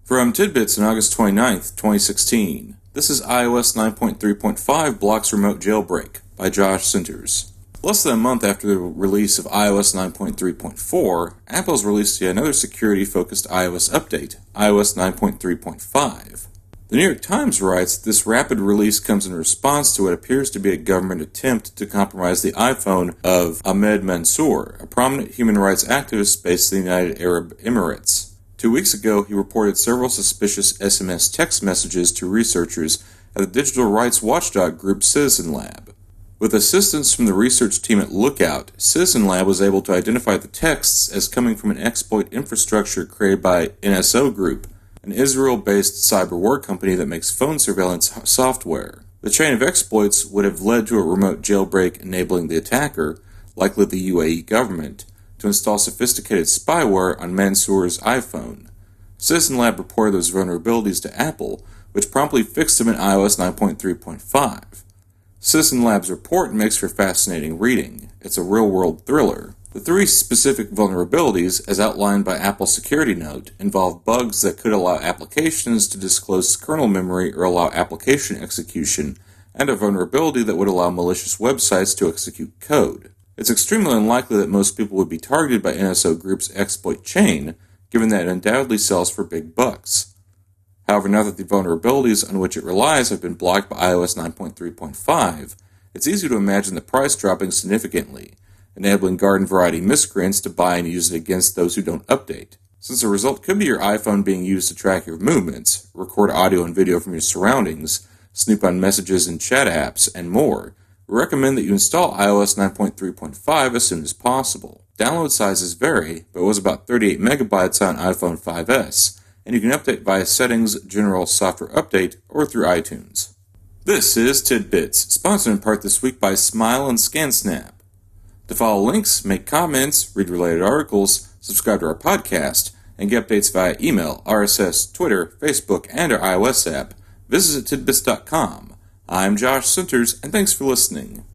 From Tidbits on August 29th, 2016, this is iOS 9.3.5 blocks remote jailbreak by Josh Sinters. Less than a month after the release of iOS 9.3.4, Apple's released yet another security-focused iOS update, iOS 9.3.5. The New York Times writes that this rapid release comes in response to what appears to be a government attempt to compromise the iPhone of Ahmed Mansour, a prominent human rights activist based in the United Arab Emirates. 2 weeks ago, he reported several suspicious SMS text messages to researchers at the digital rights watchdog group Citizen Lab. With assistance from the research team at Lookout, Citizen Lab was able to identify the texts as coming from an exploit infrastructure created by NSO Group, an Israel-based cyber war company that makes phone surveillance software. The chain of exploits would have led to a remote jailbreak enabling the attacker, likely the UAE government, to install sophisticated spyware on Mansour's iPhone. Citizen Lab reported those vulnerabilities to Apple, which promptly fixed them in iOS 9.3.5. Citizen Lab's report makes for fascinating reading. It's a real-world thriller. The three specific vulnerabilities, as outlined by Apple's security note, involve bugs that could allow applications to disclose kernel memory or allow application execution, and a vulnerability that would allow malicious websites to execute code. It's extremely unlikely that most people would be targeted by NSO Group's exploit chain, given that it undoubtedly sells for big bucks. However, now that the vulnerabilities on which it relies have been blocked by iOS 9.3.5, it's easy to imagine the price dropping significantly, enabling garden-variety miscreants to buy and use it against those who don't update. Since the result could be your iPhone being used to track your movements, record audio and video from your surroundings, snoop on messages and chat apps, and more, we recommend that you install iOS 9.3.5 as soon as possible. Download sizes vary, but it was about 38 megabytes on iPhone 5S, and you can update via Settings, General Software Update, or through iTunes. This is Tidbits, sponsored in part this week by Smile and ScanSnap. To follow links, make comments, read related articles, subscribe to our podcast, and get updates via email, RSS, Twitter, Facebook, and our iOS app, visit tidbits.com. I'm Josh Sinters, and thanks for listening.